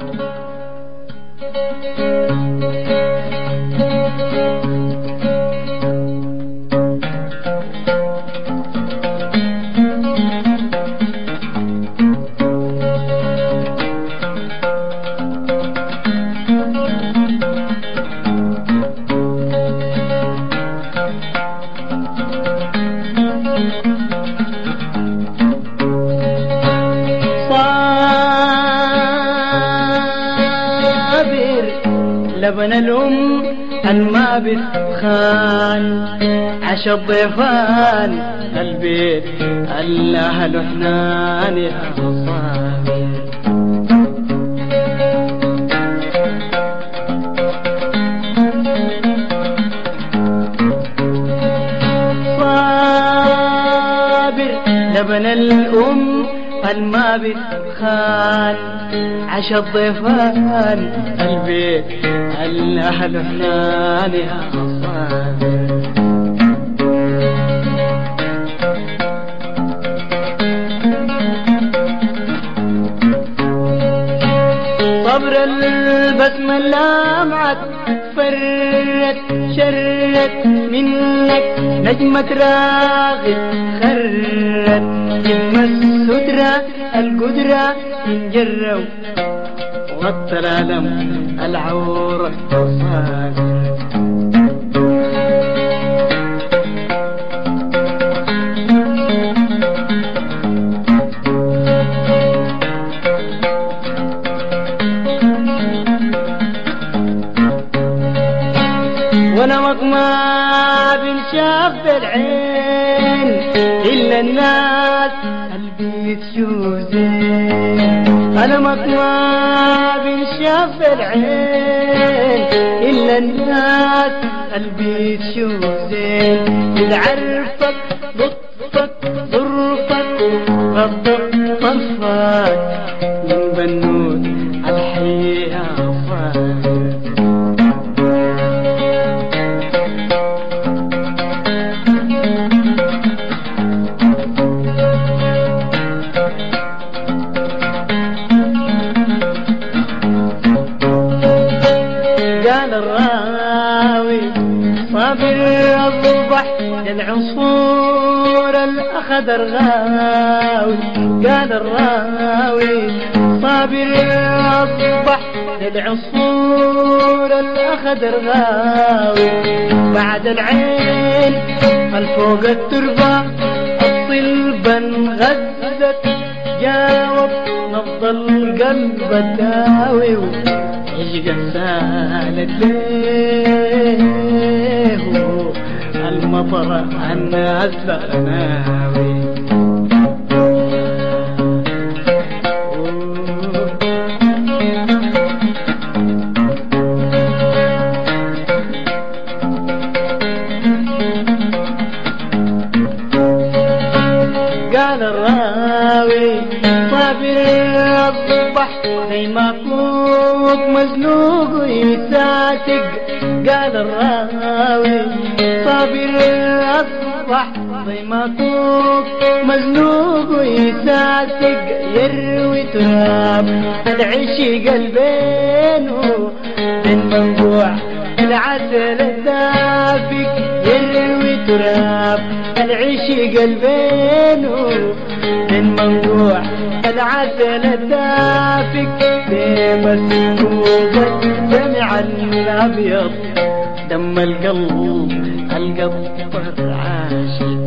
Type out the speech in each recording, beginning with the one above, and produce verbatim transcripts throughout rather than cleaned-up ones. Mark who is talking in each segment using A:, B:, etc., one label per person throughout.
A: لبن الأم الما بسخان عشا الضيفان البيت الأهل حنان يا صابر. صابر لبن الأم الما بسخان عشا الضيفان البيت الأهل حنان يا صابر. صبر البسمة اللامعة فرت شرت منك نجمة راغب خرت يما السترة القدرة تنجروا غطى العالم العورة صابر. ونمط ما بنشاف بالعين إلا الناس البيت شوزين. ونمط ما بنشاف بالعين إلا الناس البيت شوزين. إذا عرفك لطفك ظرفك غضب طرفك من بنود الحي يا صابر. قال الراوي صابر أصبح للعصفور الأخضر غاوي. قال الراوي صابر أصبح للعصفور الأخضر غاوي. بعد العين الفوق التربة الصلبة انغزت جاوب نبض القلب الداوي. عشق سالت ليه المطر الناس ناوي. قال الراوي صابر أصبح زي ما كوك مزنوق ويساتق. قال الراوي صابر أصبح زي ما كوك مزنوق ويساتق. يروي تراب العشق قلبينه من منبوع العسل الدافق. يروي تراب العشق قلبينه من منبوع العسل الدافق. بمسكوب الدمع الأبيض دم القلب القطر عاشق.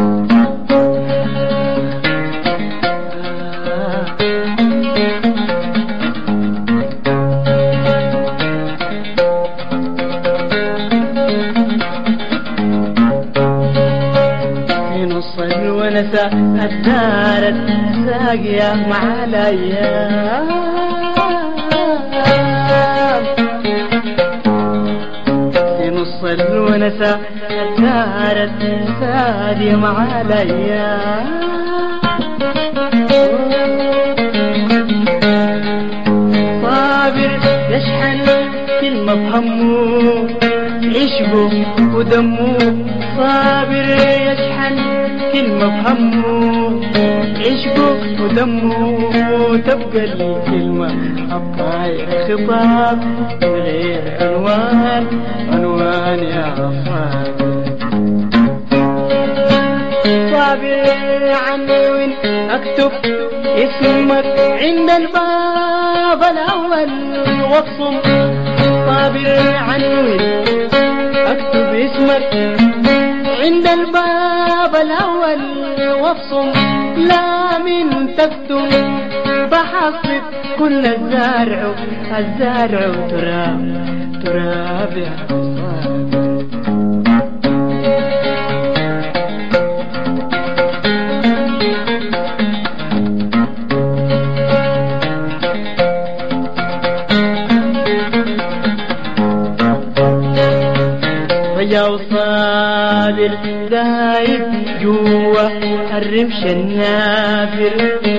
A: ونسى الدارت ساقية مع الأيام. في نص الونسة الدارت ساقية مع الأيام. صابر يشحن كلمة بهمه عشقه ودمه. صابر يشحن كلمة بهمه عشقه ودمه تبقى الكلمة الطاير خطاب من غير عنوان عنوان يا صابر صابر عنوان اكتب اسمك عند الباب الاول واصم صابر عنوان اكتب اسمك عند الباب الاول واصم لا من تكتب بحصد كل الزارع الزارع تراب تراب يا صابر يا صابر دايب جوا الرمش النافر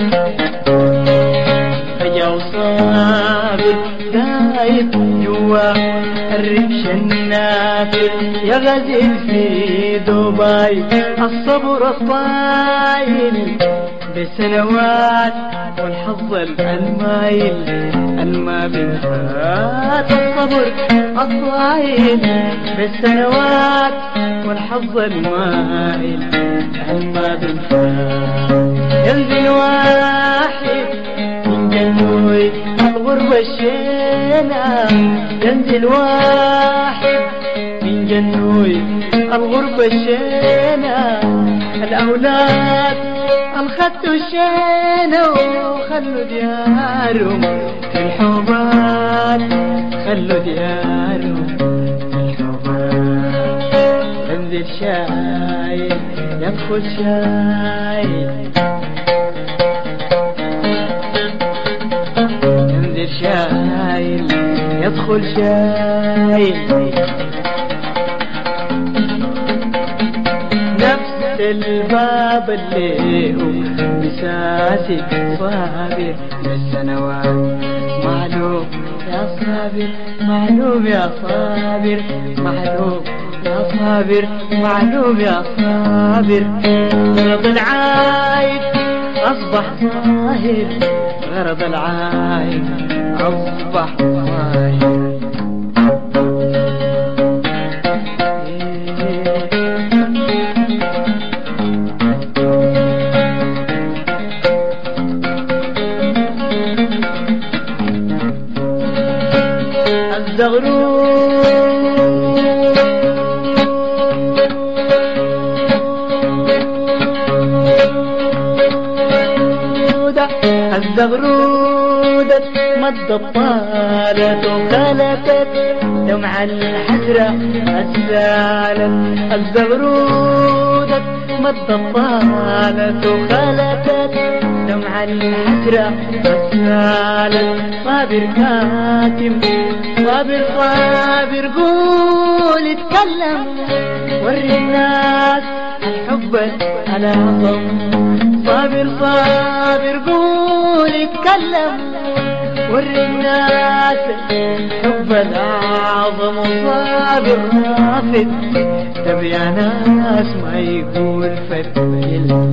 A: يا صابر دايب جوا الرمش النافر يا غزل في دبي الصبر الطايل بسنوات والحظ المايل الما بنفات الصبر الطايل بالسنوات والحظ المايل الما بنفات ينزل واحد من جنوي الغربة الشينة ينزل واحد من جنوي الغربة الشينة الأولاد الخدوا الشينة وخلوا ديارهم في الحوبات خلوا ديارهم في الحوبات ينزل شايل يدخل شايل ينزل شايل يدخل شايل الباب اللي هو مساسي صابر بالسنوات معلوم يا صابر معلوم يا صابر معلوم يا صابر معلوم يا صابر غرض العايد أصبح ظاهر غرض العايد أصبح ظاهر الزغرودة الزغرودة مد الطالة وخلتت دمع الحسرة السالت الزغرودة مد الطالة وخلتت دمع الحسرة السالت صابر كاتم صابر صابر قول اتكلم وري الناس الحب الأعظم صابر صابر قول اتكلم وري الناس الحب الأعظم صابر رافض تبي يا ناس ما يقول فتبين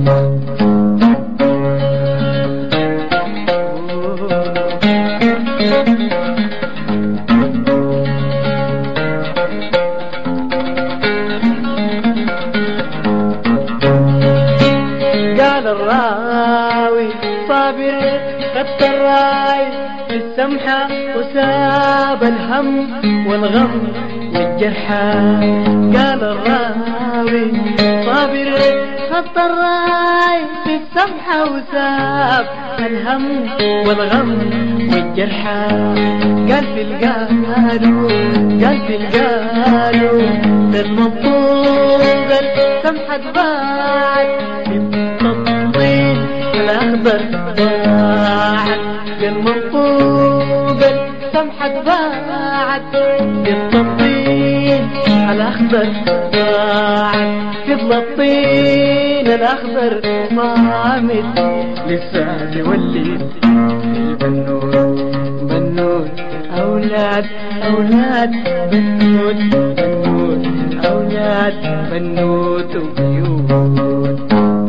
A: قال الراوي صابر خدت الراي في السمحة وساب الهم والغم والجرحى قال الراوي صابر خدت الراي في السمحة وساب الهم والغم والجرحى قال في القالوا قال في القالوا للمطلوب السمحة تباعت بالتطبيل الأخضر ضاعت بالمطلوب السمحة تباعت بالتطبيل الأخضر ضاعت فضل الطين الأخضر صامت لسه يولي البنوت بنوت أولاد أولاد بنوت بنوت أولاد بنوت وبيوت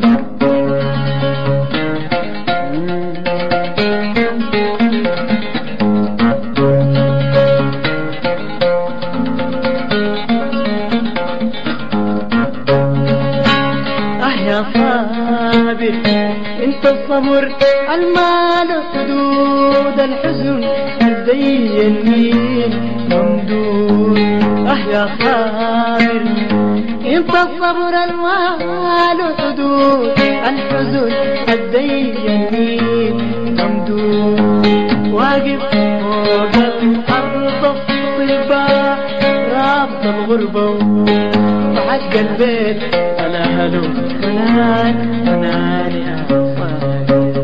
A: الصبر المال حدود الحزن زي النيل ممدود. اه يا صابر انت الصبر المال حدود الحزن زي النيل ممدود. واقف فوق الارض الصبا رافض الغربة وحق البيت انا هلو فنان فنان يا صابر.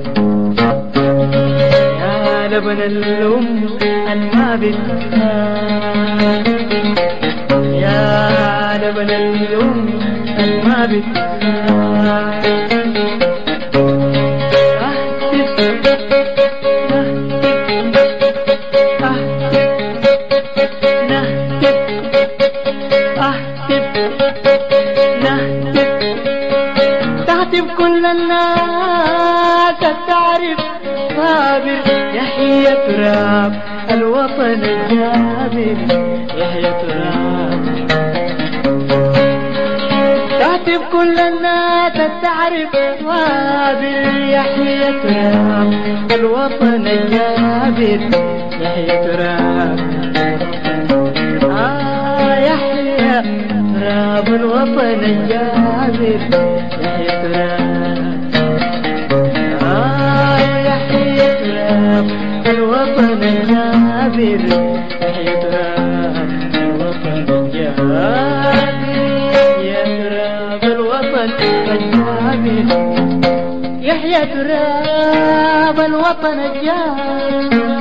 A: يا لبن الام الما بتسال، يا لبن الام الما بتسال. تهتف كل الناس تعرف صابر يحيى تراب الوطن الجابر، يحيى تراب. تهتف كل الناس تعرف صابر يحيى تراب الوطن الجابر، يحيى تراب. آه يحيى تراب الوطن الجابر، يحيى تراب. آه يحيى تراب الوطن الجابر، يحيى تراب الوطن الجابر، يحيى تراب الوطن الجابر، يحيى تراب الوطن الجابر.